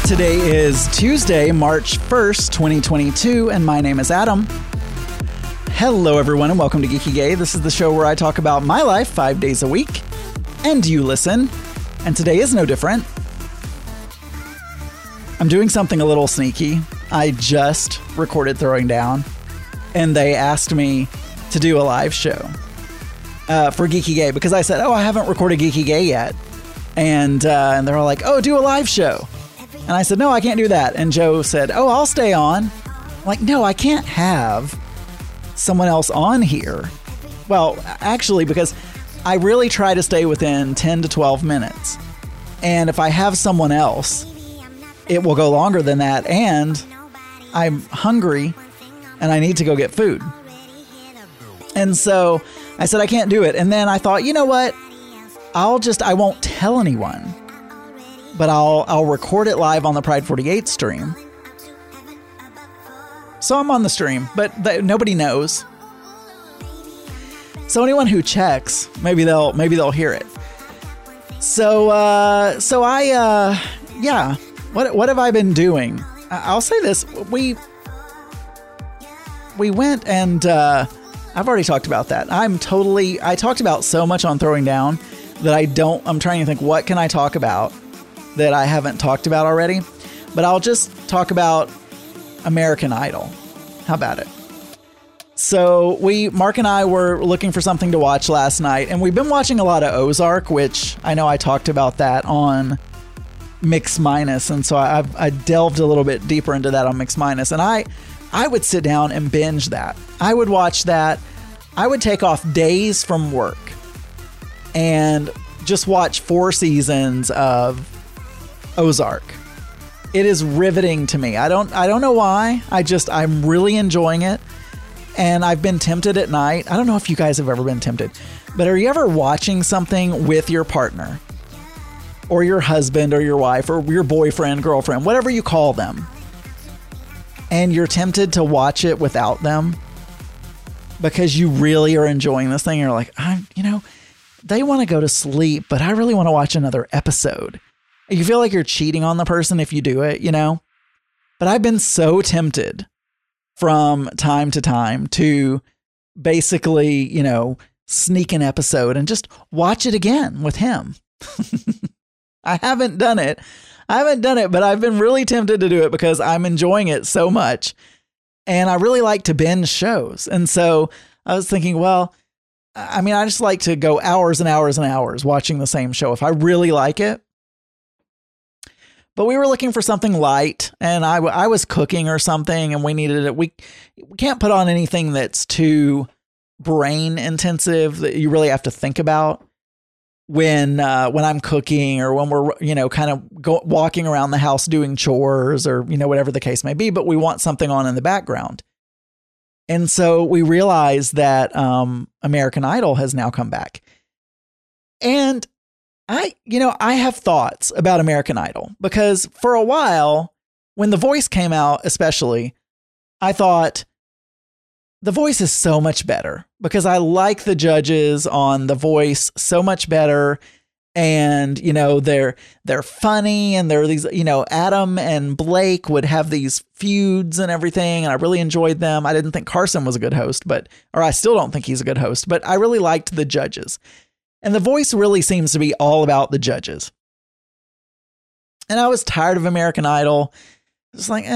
Today is Tuesday, March 1st, 2022, and my name is Adam. Hello, everyone, and welcome to Geeky Gay. This is the show where I talk about my life 5 days a week, and you listen. And today is no different. I'm doing something a little sneaky. I just recorded Throwing Down, and they asked me to do a live show for Geeky Gay because I said, I haven't recorded Geeky Gay yet. And they're all like, do a live show. And I said, no, I can't do that. And Joe said, I'll stay on. I'm like, no, I can't have someone else on here. Well, actually, because I really try to stay within 10 to 12 minutes. And if I have someone else, it will go longer than that. And I'm hungry and I need to go get food. And so I said, I can't do it. And then I thought, you know what? I won't tell anyone. But I'll record it live on the Pride 48 stream. So I'm on the stream, but nobody knows. So anyone who checks, maybe they'll hear it. So what have I been doing? I'll say this: we went and I've already talked about that. I talked about so much on Throwing Down that I'm trying to think, what can I talk about that I haven't talked about already? But I'll just talk about American Idol. How about it? So Mark and I were looking for something to watch last night, and we've been watching a lot of Ozark, which I know I talked about that on Mix Minus, and so I delved a little bit deeper into that on Mix Minus, and I would sit down and binge that. I would watch that. I would take off days from work and just watch 4 seasons of Ozark. It is riveting to me. I don't know why. I'm really enjoying it. And I've been tempted at night. I don't know if you guys have ever been tempted, but are you ever watching something with your partner or your husband or your wife or your boyfriend, girlfriend, whatever you call them, and you're tempted to watch it without them because you really are enjoying this thing? You're like, they want to go to sleep, but I really want to watch another episode. You feel like you're cheating on the person if you do it, But I've been so tempted from time to time to basically, sneak an episode and just watch it again with him. I haven't done it, but I've been really tempted to do it because I'm enjoying it so much. And I really like to binge shows. And so I was thinking, I just like to go hours and hours and hours watching the same show if I really like it. But we were looking for something light, and I was cooking or something, and we needed it. We can't put on anything that's too brain intensive that you really have to think about when I'm cooking or when we're kind of walking around the house doing chores or whatever the case may be. But we want something on in the background, and so we realized that American Idol has now come back, and I have thoughts about American Idol because for a while, when The Voice came out, especially, I thought The Voice is so much better because I like the judges on The Voice so much better. And, they're funny, and they're these, Adam and Blake would have these feuds and everything. And I really enjoyed them. I didn't think Carson was a good host, or I still don't think he's a good host, but I really liked the judges. And The Voice really seems to be all about the judges. And I was tired of American Idol. It's like,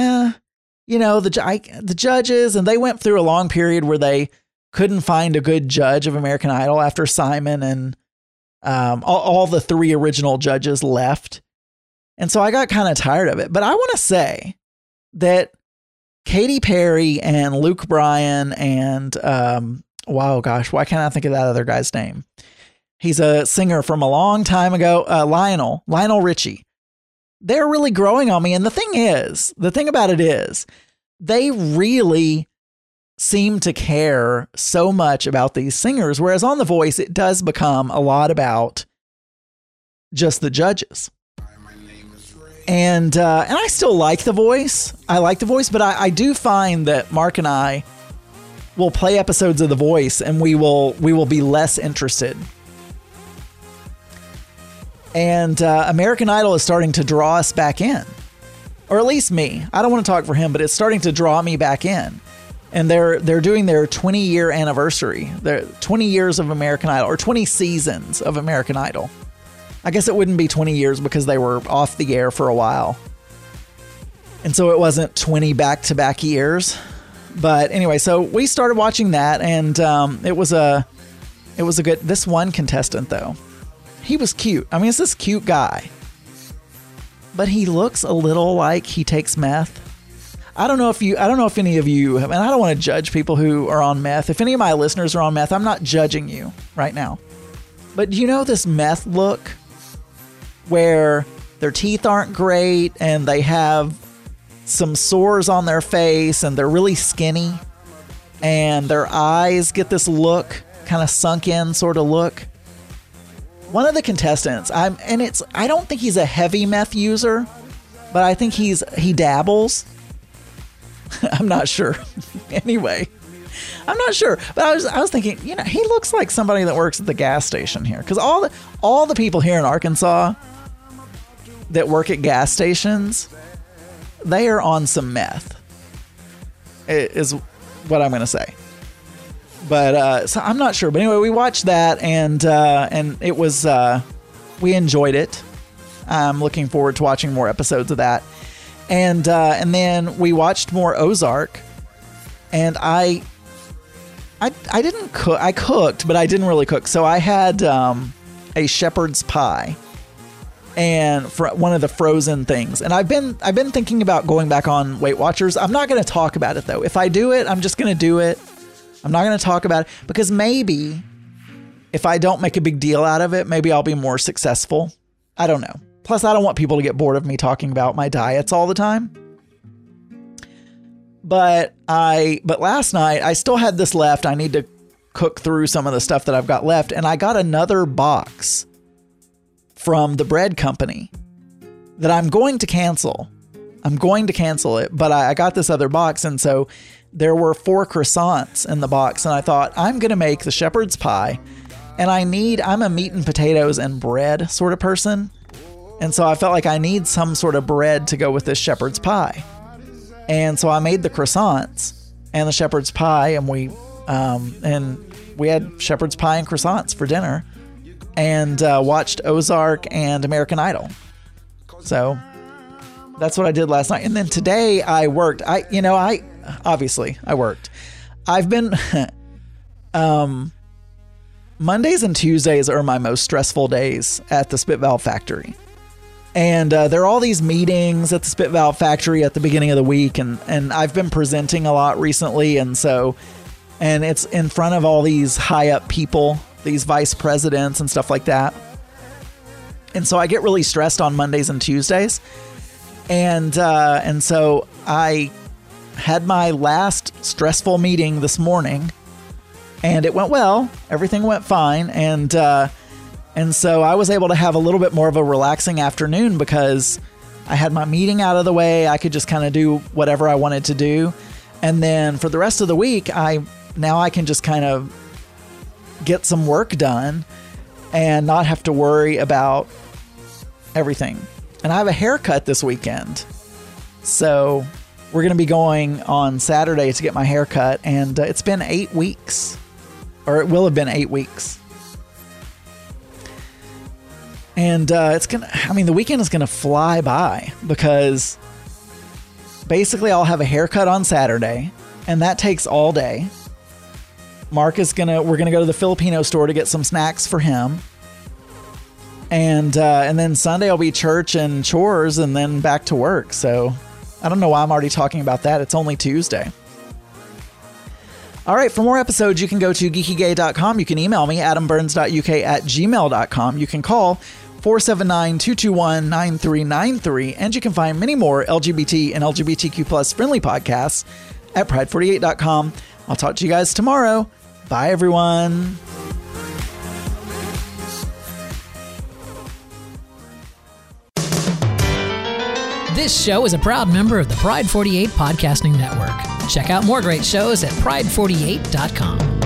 the judges, and they went through a long period where they couldn't find a good judge of American Idol after Simon and all the 3 original judges left. And so I got kind of tired of it. But I want to say that Katy Perry and Luke Bryan and, why can't I think of that other guy's name? He's a singer from a long time ago, Lionel Richie. They're really growing on me. And the thing about it is, they really seem to care so much about these singers. Whereas on The Voice, it does become a lot about just the judges. And I still like The Voice. I like The Voice, but I do find that Mark and I will play episodes of The Voice and we will be less interested. And American Idol is starting to draw us back in. or at least me. I don't want to talk for him, but it's starting to draw me back in. And they're doing their 20-year anniversary. Their 20 years of American Idol, or 20 seasons of American Idol. I guess it wouldn't be 20 years because they were off the air for a while. And so it wasn't 20 back-to-back years. But anyway, so we started watching that, and it was a good. This one contestant though, he was cute. I mean, it's this cute guy, but he looks a little like he takes meth. I don't know if any of you have, and I don't want to judge people who are on meth. If any of my listeners are on meth, I'm not judging you right now. But do you know this meth look where their teeth aren't great and they have some sores on their face and they're really skinny and their eyes get this look, kind of sunk in sort of look? One of the contestants, I don't think he's a heavy meth user, but I think he dabbles. I'm not sure. Anyway, I'm not sure, but I was thinking, he looks like somebody that works at the gas station here, because all the people here in Arkansas that work at gas stations, they are on some meth, is what I'm going to say. But so I'm not sure. But anyway, we watched that, and it was we enjoyed it. I'm looking forward to watching more episodes of that. And then we watched more Ozark, and I didn't cook. I cooked, but I didn't really cook. So I had a shepherd's pie and one of the frozen things. And I've been thinking about going back on Weight Watchers. I'm not going to talk about it though. If I do it, I'm just going to do it. I'm not going to talk about it because maybe if I don't make a big deal out of it, maybe I'll be more successful. I don't know. Plus, I don't want people to get bored of me talking about my diets all the time. But last night I still had this left. I need to cook through some of the stuff that I've got left, and I got another box from the bread company that I'm going to cancel. I'm going to cancel it, but I got this other box, and so there were 4 croissants in the box, and I thought I'm going to make the shepherd's pie, and I'm a meat and potatoes and bread sort of person. And so I felt like I need some sort of bread to go with this shepherd's pie. And so I made the croissants and the shepherd's pie, and we had shepherd's pie and croissants for dinner, and watched Ozark and American Idol. So that's what I did last night. And then today I worked. Obviously I worked. I've been Mondays and Tuesdays are my most stressful days at the Spit Valve Factory. And there are all these meetings at the Spit Valve Factory at the beginning of the week, and I've been presenting a lot recently, and it's in front of all these high up people, these vice presidents and stuff like that. And so I get really stressed on Mondays and Tuesdays, and so I had my last stressful meeting this morning, and it went well. Everything went fine, and so I was able to have a little bit more of a relaxing afternoon because I had my meeting out of the way. I could just kind of do whatever I wanted to do. And then for the rest of the week, I can just kind of get some work done and not have to worry about everything. And I have a haircut this weekend. So we're going to be going on Saturday to get my hair cut. And it's been 8 weeks, or it will have been 8 weeks. And the weekend is going to fly by because basically I'll have a haircut on Saturday, and that takes all day. We're going to go to the Filipino store to get some snacks for him. And then Sunday will be church and chores and then back to work. So I don't know why I'm already talking about that. It's only Tuesday. All right, for more episodes, you can go to geekygay.com. You can email me, adamburns.uk@gmail.com. You can call 479-221-9393, and you can find many more LGBT and LGBTQ plus friendly podcasts at pride48.com. I'll talk to you guys tomorrow. Bye, everyone. This show is a proud member of the Pride 48 Podcasting Network. Check out more great shows at pride48.com.